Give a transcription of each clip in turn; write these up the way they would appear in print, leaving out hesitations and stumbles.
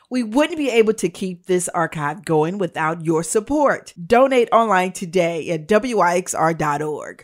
We wouldn't be able to keep this archive going without your support. Donate online today at wixr.org.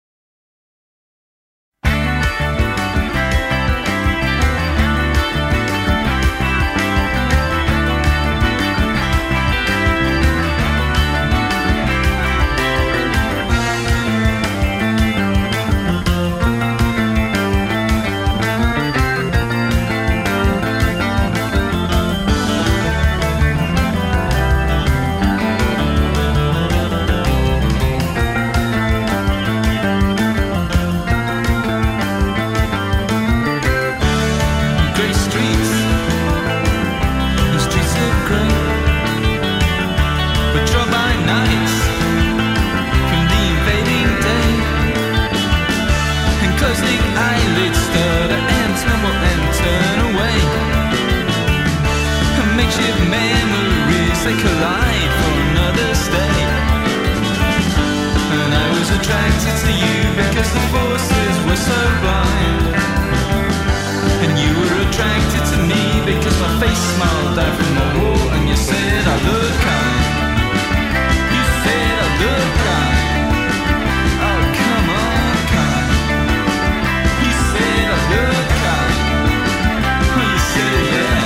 They collide for another state. And I was attracted to you because the forces were so blind. And you were attracted to me because my face smiled out from the wall. And you said I look kind. You said I look kind. Oh come on kind. You said I look kind. Oh you said yeah.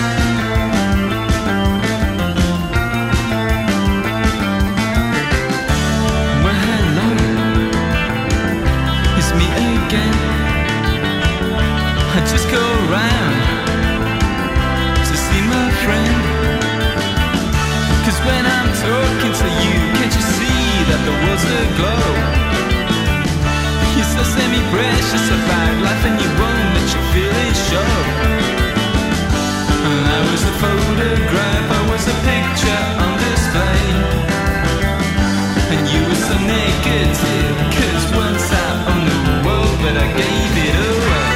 I just go around to see my friend. 'Cause when I'm talking to you, can't you see that there was a glow? You're so semi-precious about life and you won't let your feelings show. And I was a photograph, I was a picture on display. And you were so negative, 'cause once I owned the world, but I gave it away.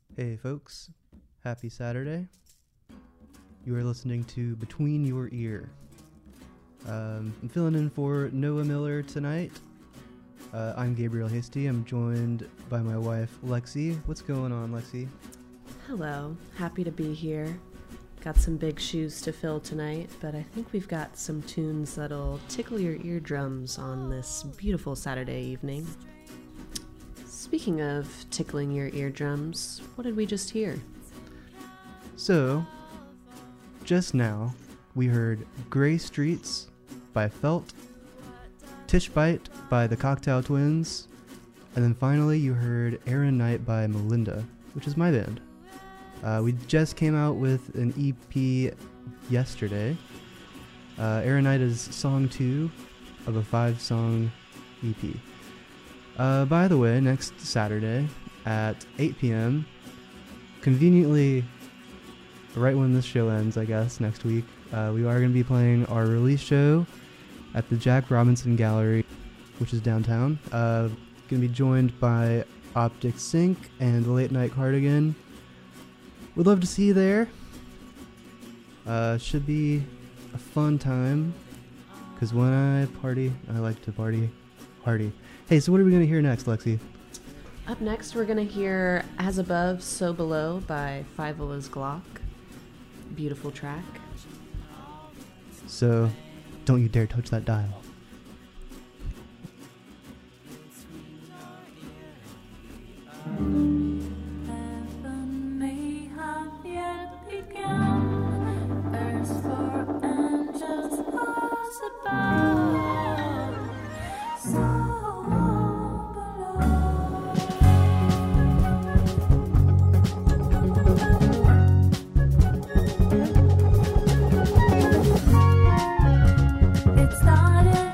Hey folks, happy Saturday. You are listening to Between Your Ear. I'm filling in for Noah Miller tonight. I'm Gabriel Hasty. I'm joined by my wife, Lexi. What's going on, Lexi? Hello, happy to be here. Got some big shoes to fill tonight, but I think we've got some tunes that'll tickle your eardrums on this beautiful Saturday evening. Speaking of tickling your eardrums, what did we just hear? So, just now, we heard Gray Streets by Felt, Tish Bite by the Cocktail Twins, and then finally you heard Aaron Knight by Melinda, which is my band. We just came out with an EP yesterday. Aaron Knight is song 2 of a 5-song EP. By the way, next Saturday at 8 p.m., conveniently right when this show ends, I guess, next week, we are going to be playing our release show at the Jack Robinson Gallery, which is downtown. Going to be joined by Optic Sync and the Late Night Cardigan. We'd love to see you there. Should be a fun time, because when I party, I like to party. Hey, so what are we going to hear next, Lexi? Up next, we're going to hear As Above, So Below by Fievel's Glock. Beautiful track. So, don't you dare touch that dial. Heaven may have yet begun. Earth for angels was above, so below. It started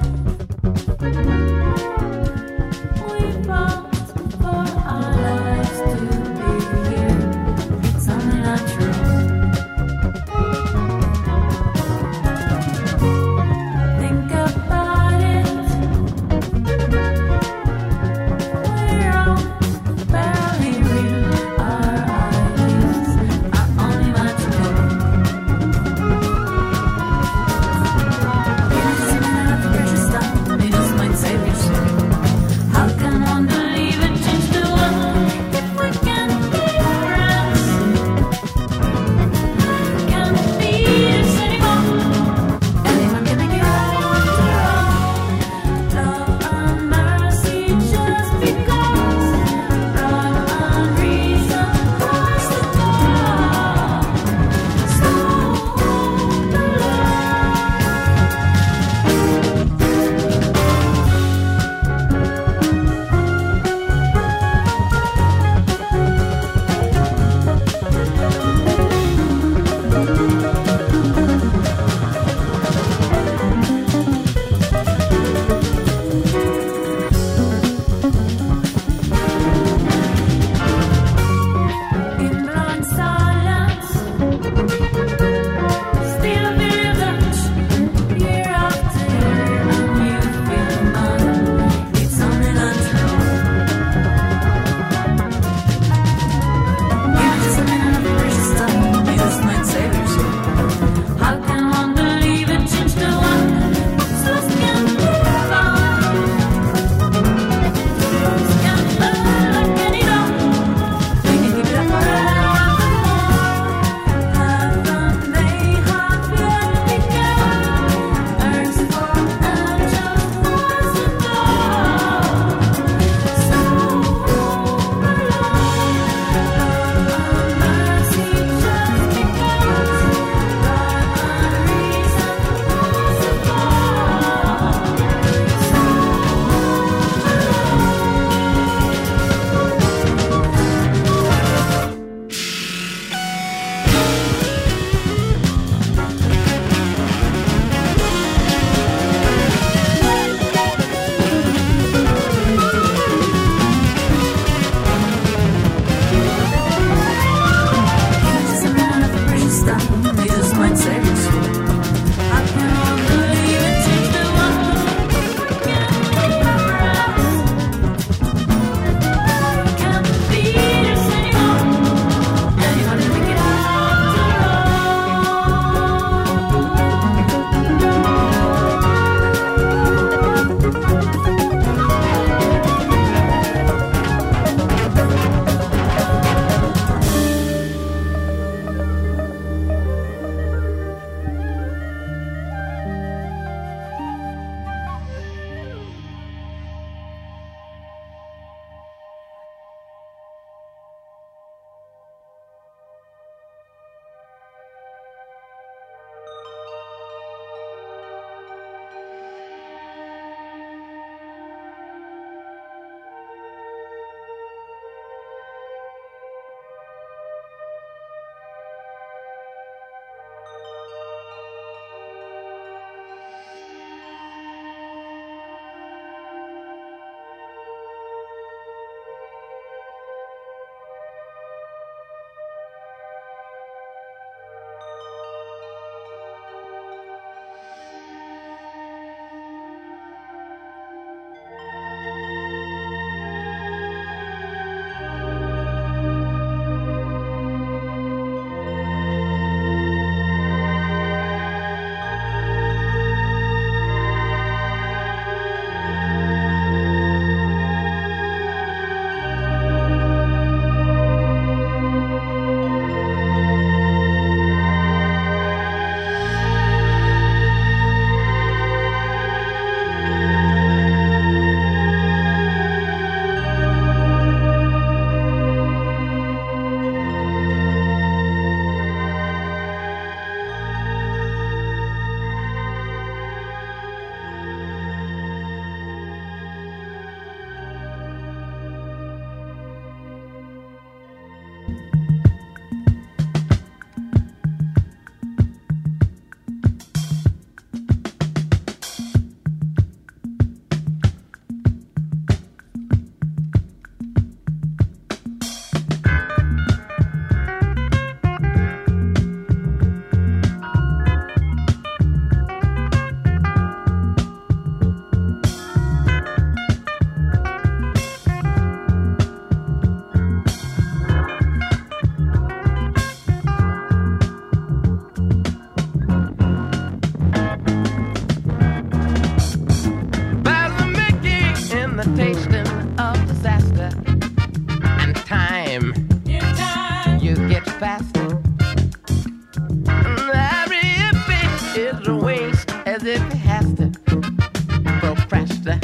if he has to procrastinating.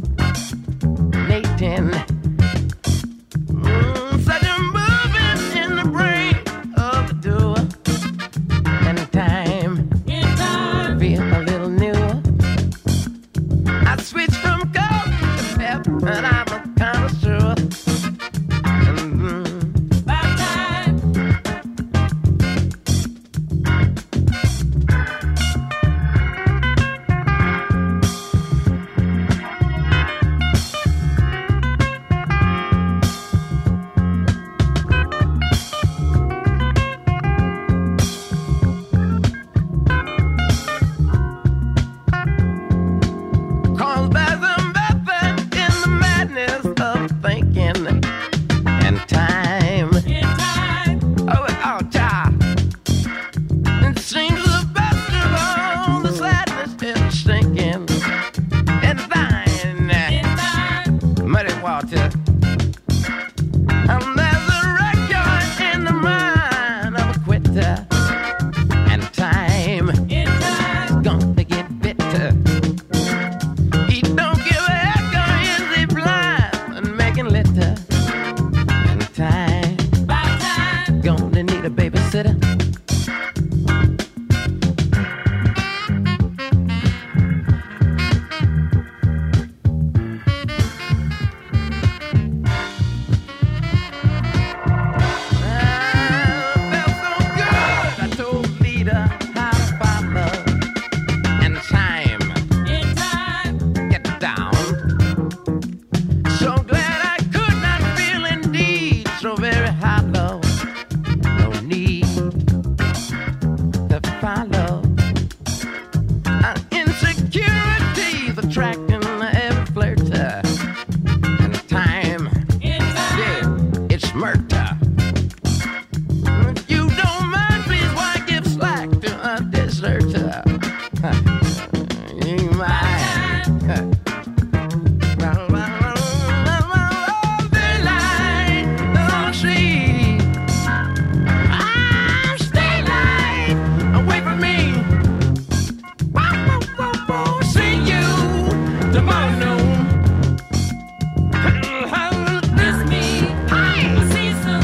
Such a movement in the brain of the doer. And in time, feel a little newer. I switched from gold to pep, and I'm a connoisseur. About time. Cause there's a method in the madness of thinking. And time. Oh, child. It seems the best of all the sadness is sinking. And thine. Muddy water. And there's a record in the mind of a quitter. And time. Gonna get bitter. He don't give a heck or is he blind and making litter. And time. Gonna need a babysitter. Felt so good. I told Lita how to follow. And time. Get down. So glad I could not feel indeed so very hollow. No need to follow. Insecurities attracting every flirter. And time. Yeah, it's murder. If you don't mind, please why give slack to a deserter? You mind? Daylight, don't see. Stay light away from me. See you tomorrow noon. Miss me. See some.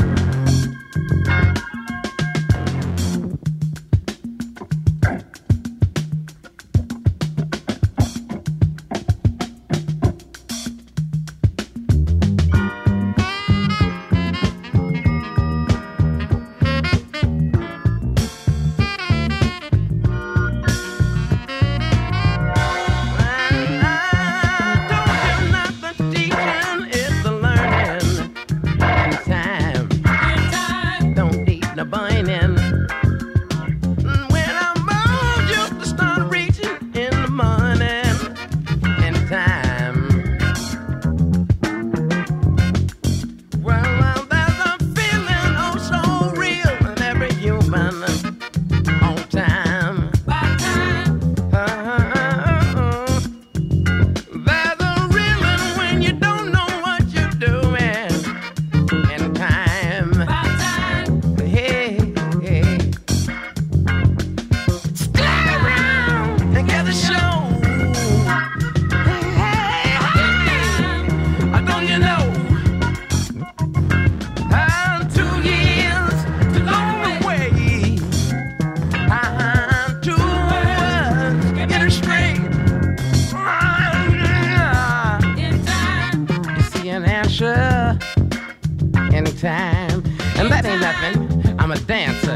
Time, and that ain't nothing. I'm a dancer.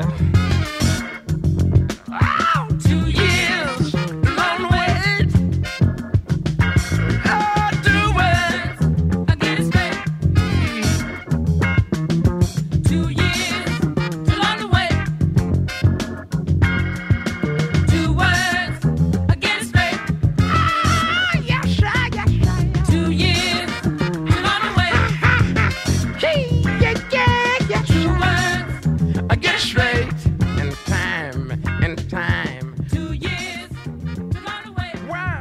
Oh, 2 years, long wait. Oh, 2 words, I get it straight. 2 years, too long to wait. 2 words, I get it straight. Ah, yes, sir, yes, sir. 2 years, too long to wait. I get straight in time, in time. 2 years, too long to wait. Wow.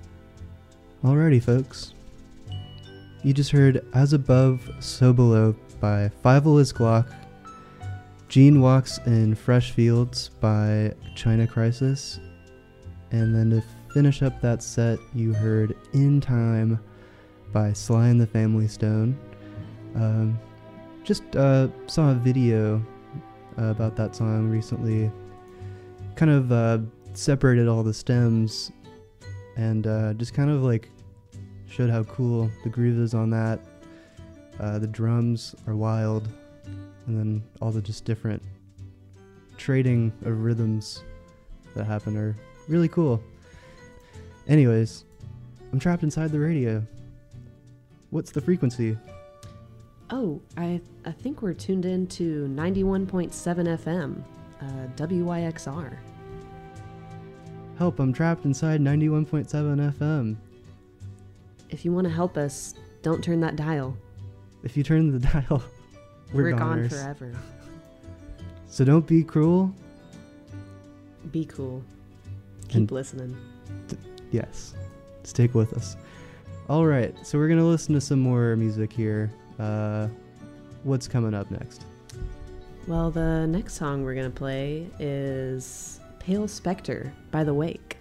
Alrighty, folks. You just heard As Above, So Below by Fievel is Glock. Gene Walks in Fresh Fields by China Crisis. And then to finish up that set, you heard In Time by Sly and the Family Stone. Just saw a video about that song recently. Kind of separated all the stems and just kind of like showed how cool the groove is on that. The drums are wild, and then all the just different trading of rhythms that happen are really cool. Anyways, I'm trapped inside the radio. What's the frequency? Oh, I think we're tuned in to 91.7 FM, WYXR. Help, I'm trapped inside 91.7 FM. If you want to help us, don't turn that dial. If you turn the dial, we're gone goners. forever. So don't be cruel. Be cool. Keep And- listening. Yes, stick with us. All right, so we're gonna listen to some more music here. What's coming up next? Well, the next song we're going to play is Pale Spectre by The Wake.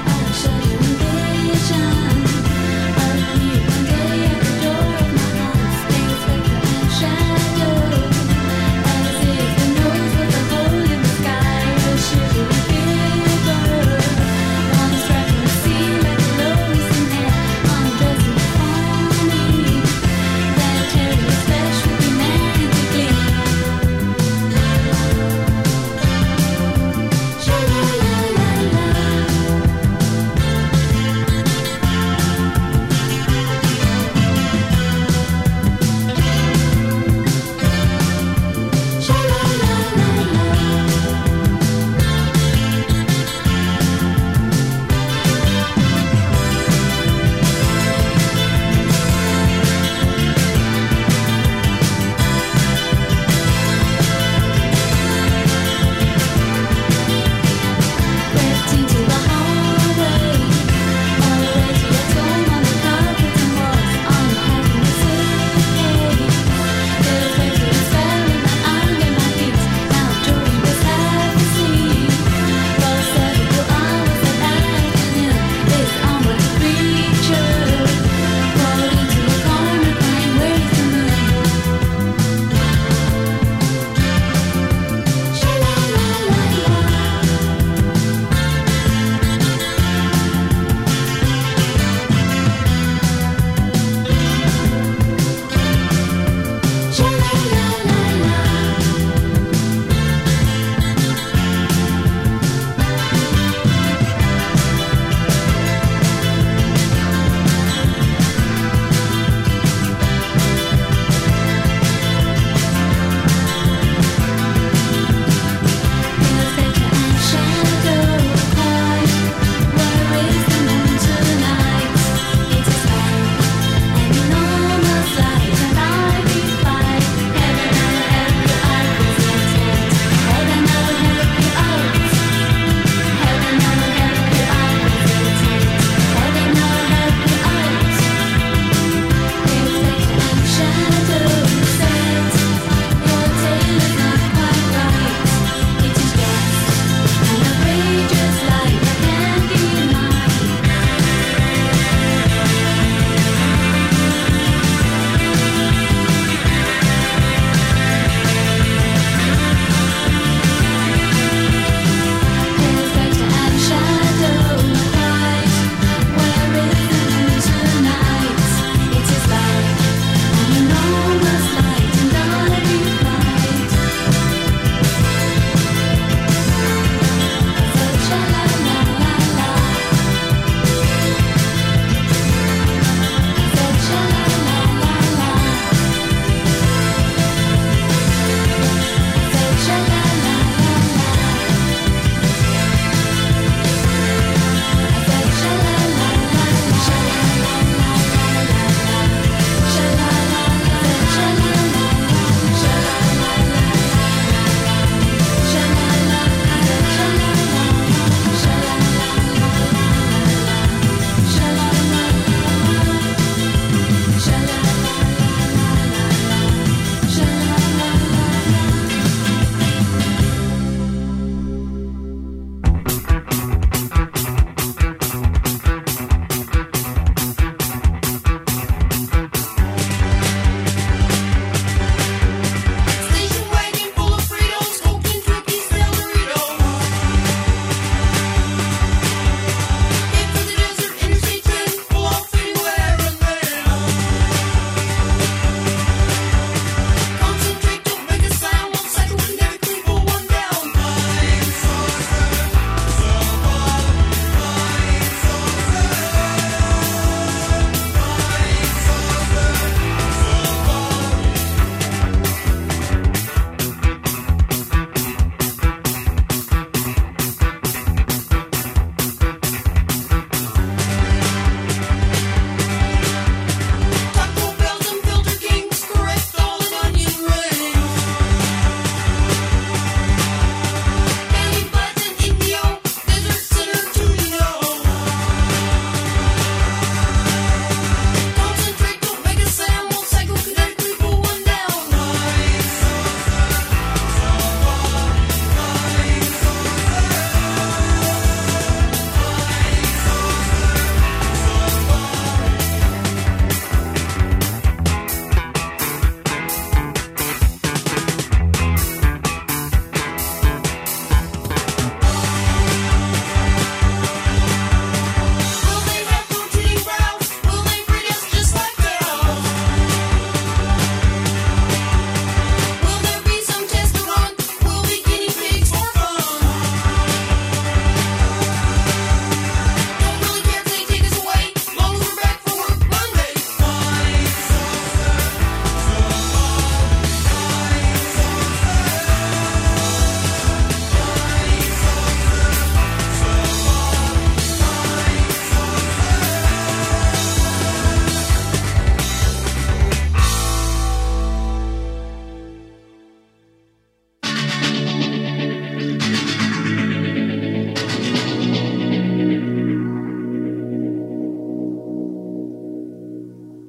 Vision of you one day at the door of my home.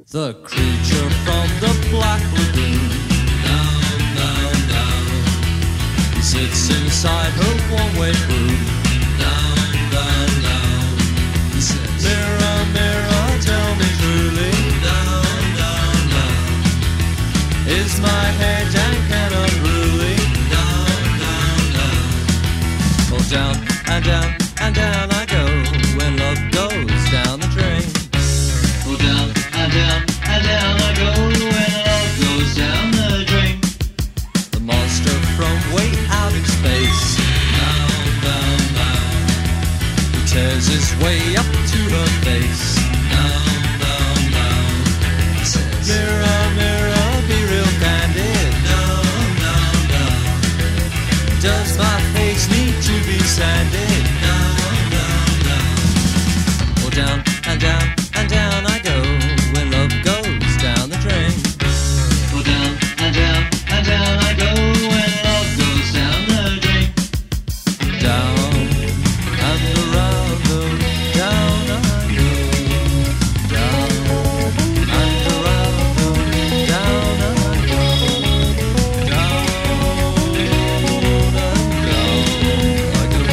The creature from the Black Lagoon. Down, down, down. He sits inside her one-way room. Down, down, down. He says, mirror, mirror, tell me truly. Down, down, down. Is my hair dank and unruly? Down, down, down. Well, down and down and down I go when love goes down the drain. Well, down and down and down I go when love goes down the drain. The monster from way out in space. Down, down, down. He tears his way up to her face. Down, down, down. He says, mirror, mirror, be real candid. Down, down, down. Does my face need to be sanded? Down, down, down. Oh, down and down and down I go when love goes down the drain. Oh, down and down and down I go when love goes down the drain. Down and around, down I go. Down and around, down I go. Down and down I go.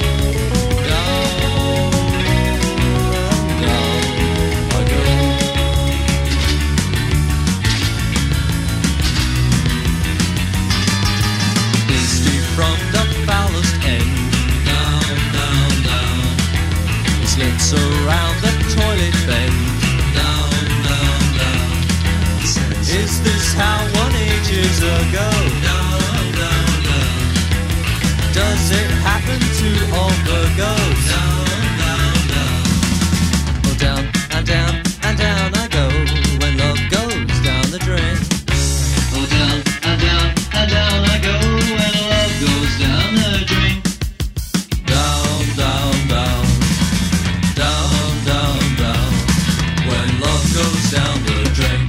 Hasty from the foulest end. Down, down, down. He slips around the toilet bend. Down, down, down. He says, is this how one ages ago? Down, down, down. Does it happen to all the girls? Down, down, down. Oh, down and down and down I go when love goes down the drain. Oh, down and down and down I go when love goes down the drain. Down, down, down. Down, down, down. When love goes down the drain.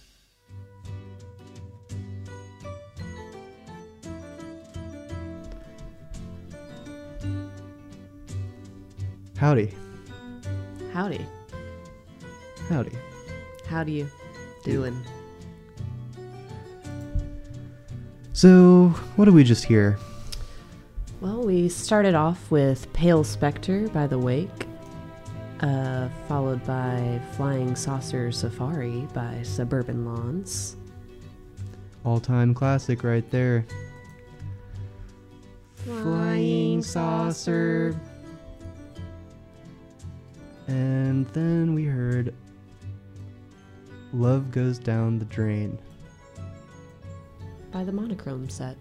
Howdy. Howdy. Howdy. How do you doing? So, what did we just hear? Well, we started off with Pale Spectre by The Wake, followed by Flying Saucer Safari by Suburban Lawns. All-time classic right there. Flying Saucer. And then we heard Love Goes Down the Drain. By the Monochrome Set.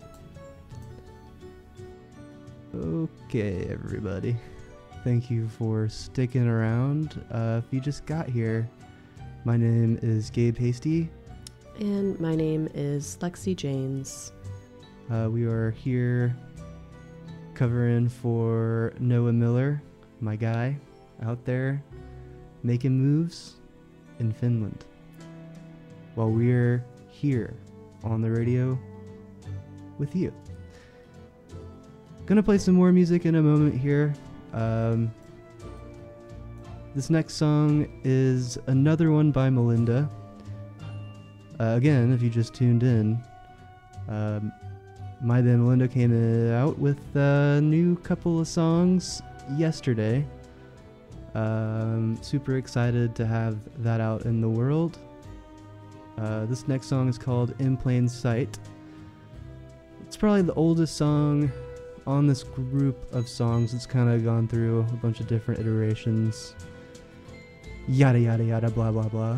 Okay, everybody. Thank you for sticking around. If you just got here, my name is Gabe Hasty. And my name is Lexi Janes. We are here covering for Noah Miller, my guy, out there making moves in Finland. While we're here on the radio with you. Gonna play some more music in a moment here. This next song is another one by Melinda. Again, if you just tuned in, my band Melinda came out with a new couple of songs yesterday. Super excited to have that out in the world. This next song is called In Plain Sight. It's probably the oldest song on this group of songs. It's kind of gone through a bunch of different iterations. Yada yada yada blah blah blah.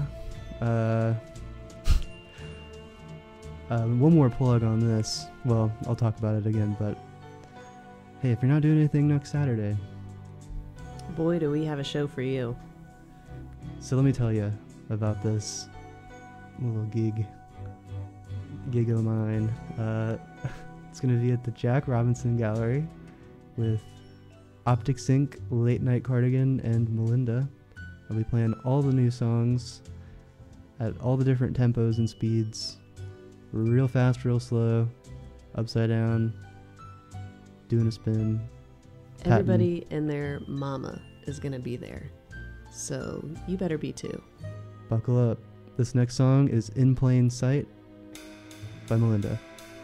One more plug on this. Well, I'll talk about it again, but hey, if you're not doing anything next Saturday, Boy, do we have a show for you. so let me tell you about this little gig of mine. It's gonna be at the Jack Robinson Gallery with Optic Sync, Late Night Cardigan, and Melinda. I'll be playing all the new songs at all the different tempos and speeds. Real fast, real slow, upside down, doing a spin. Everybody and their mama is going to be there. So you better be too. Buckle up. This next song is In Plain Sight by Melinda.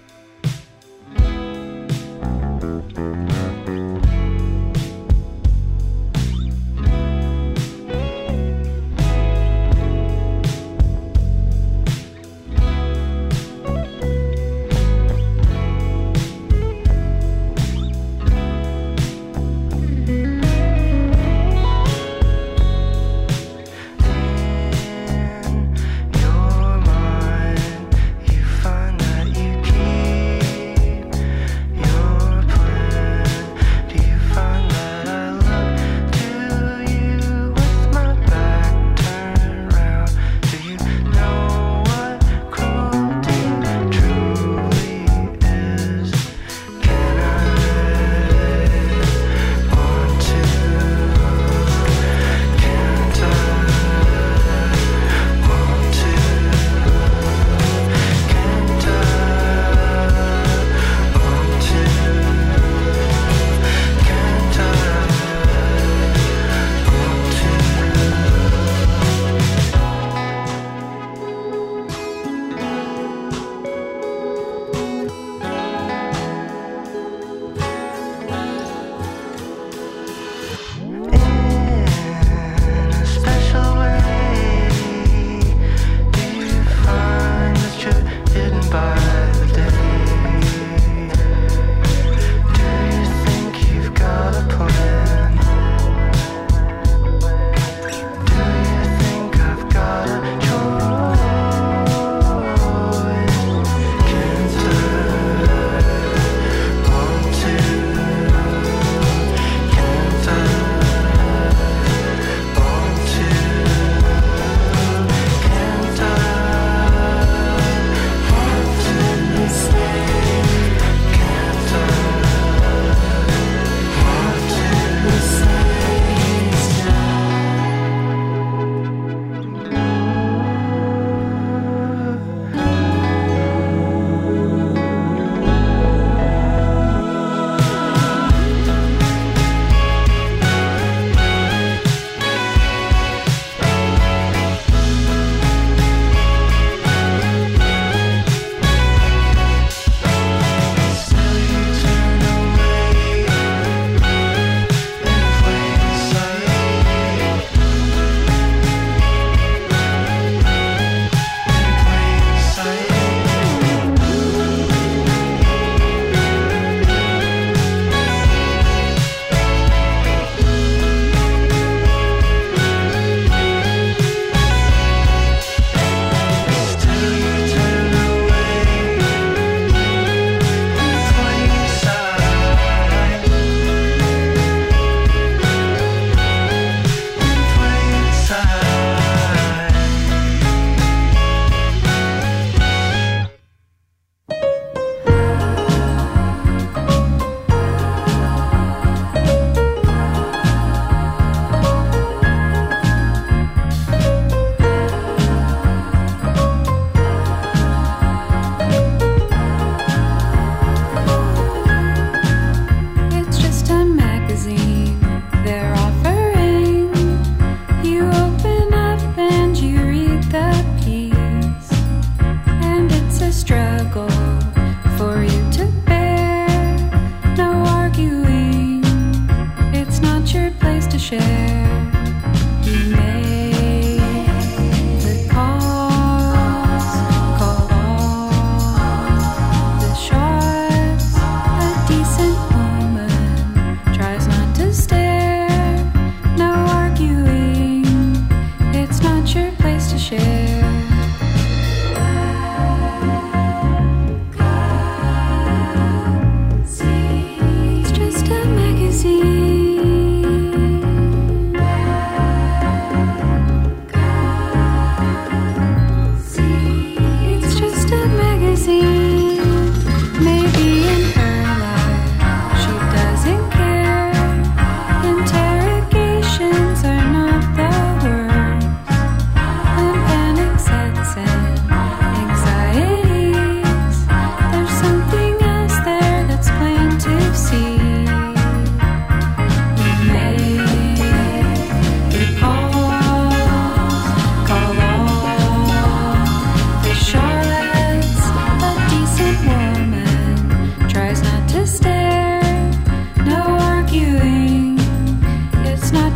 Your mind, you find that you It's just a magazine.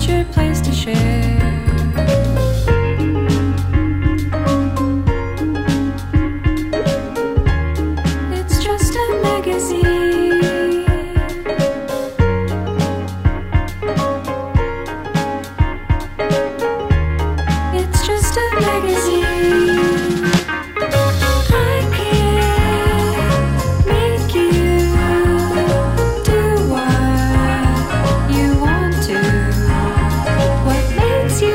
your place to share. It's just a magazine. It's just a magazine. I can't make you do what you want to. What makes you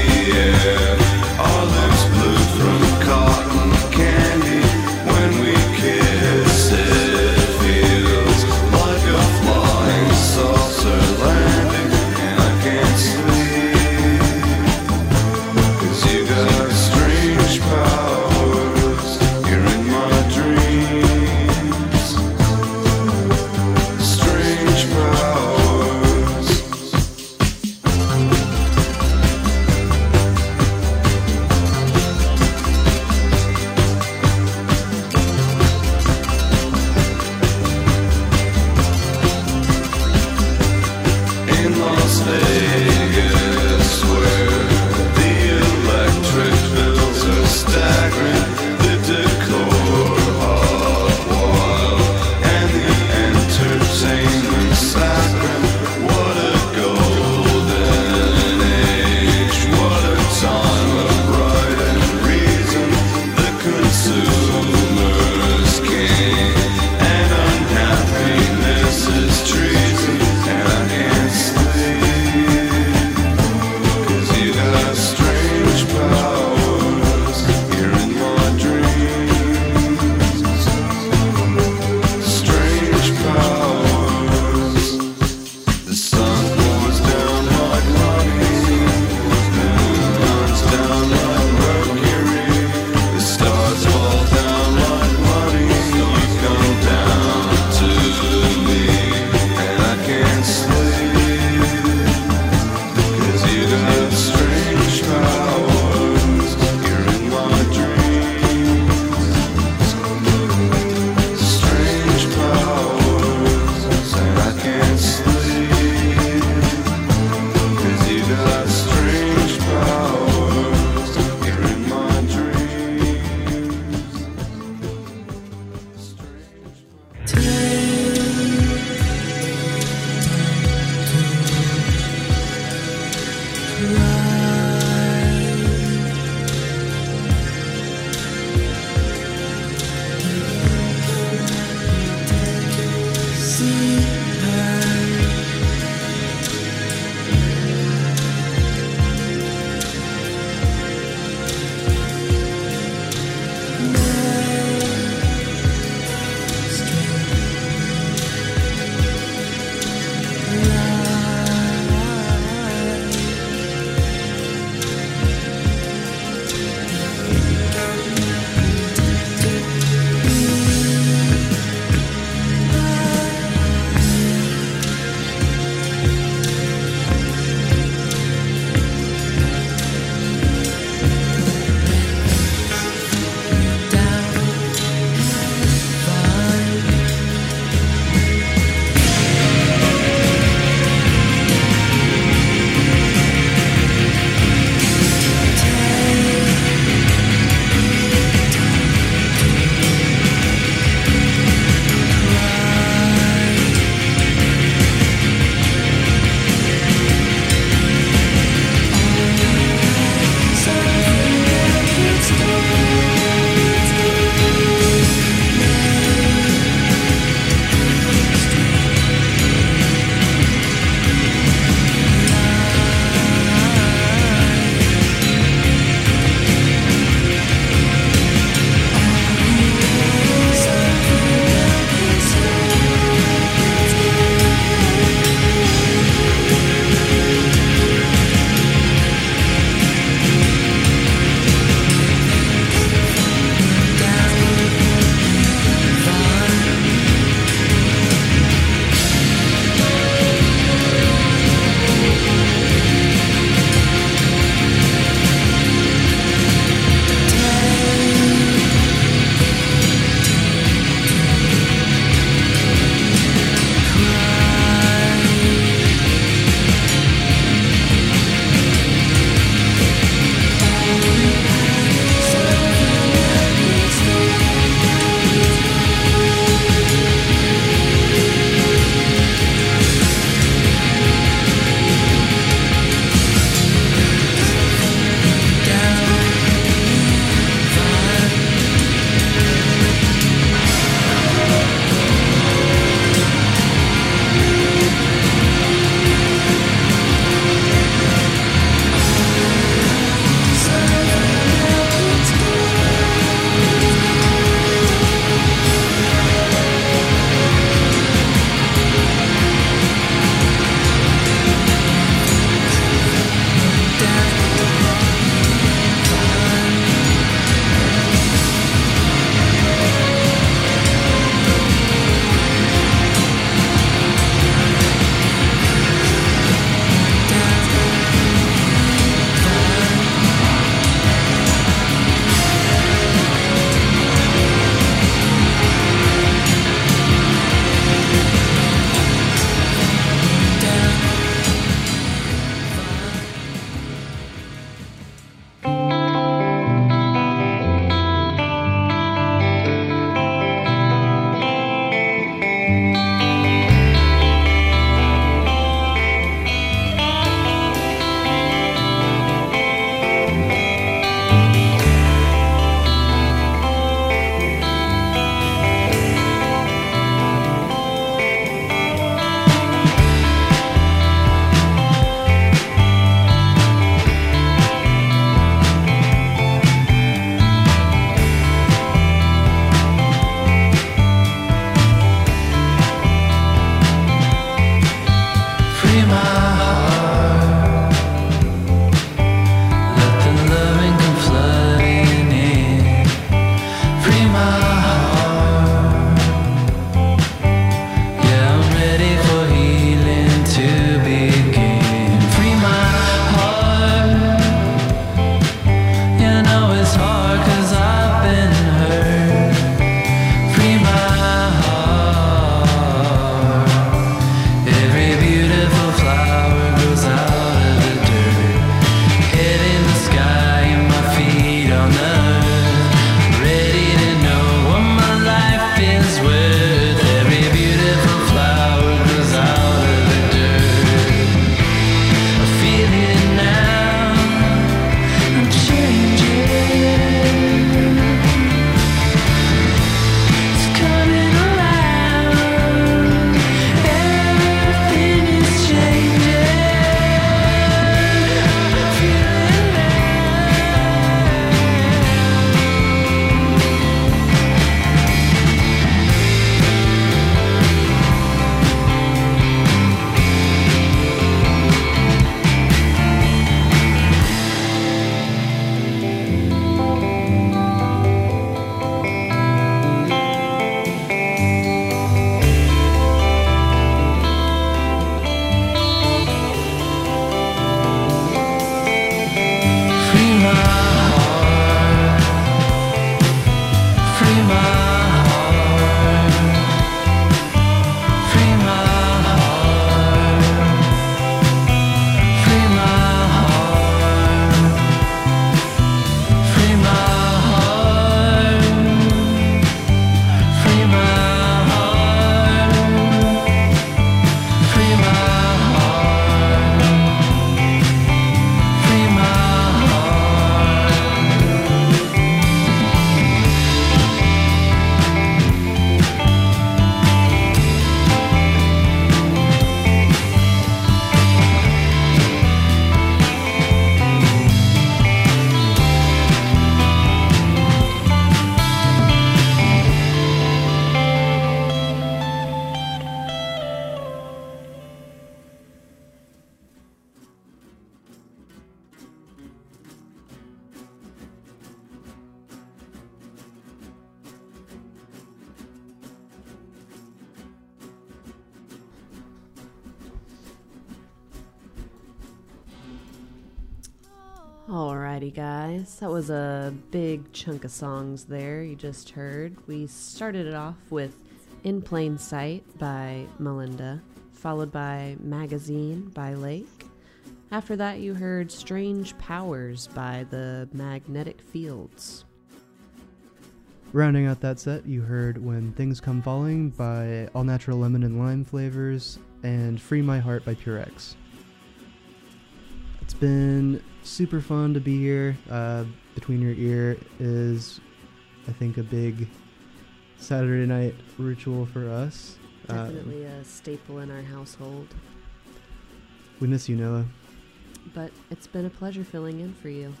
Alrighty, guys. That was a big chunk of songs there you just heard. We started it off with In Plain Sight by Melinda, followed by Magazine by Lake. After that, you heard Strange Powers by the Magnetic Fields. Rounding out that set, you heard When Things Come Falling by All Natural Lemon and Lime Flavors and Free My Heart by Pure X. It's been super fun to be here. Between Your Ear is, I think, a big Saturday night ritual for us. Definitely a staple in our household. We miss you, Noah. But it's been a pleasure filling in for you.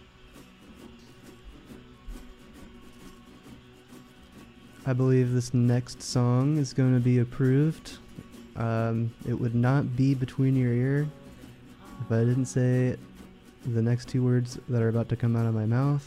I believe this next song is going to be approved. It would not be Between Your Ear if I didn't say the next two words that are about to come out of my mouth.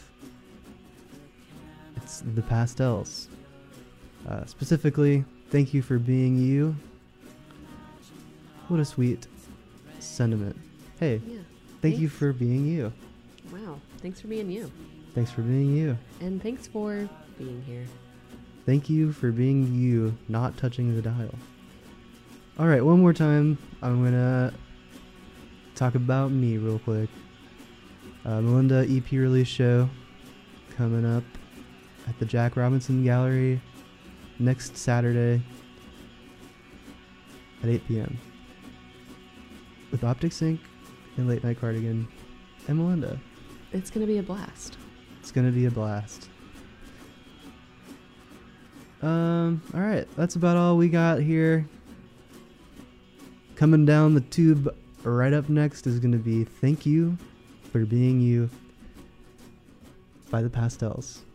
It's The Pastels. Specifically, Thank You for Being You. What a sweet sentiment. Hey, Yeah. thank you thanks. for being you. Wow. Thanks for being you. Thanks for being you. And thanks for being here. Thank you for being you, not touching the dial. Alright, one more time. I'm gonna talk about me real quick. Melinda EP release show coming up at the Jack Robinson Gallery next Saturday at 8 p.m. with Optic Sync and Late Night Cardigan and Melinda. It's going to be a blast. It's gonna be a blast. Alright, that's about all we got here. Coming down the tube right up next is gonna be Thank You for Being You by The Pastels.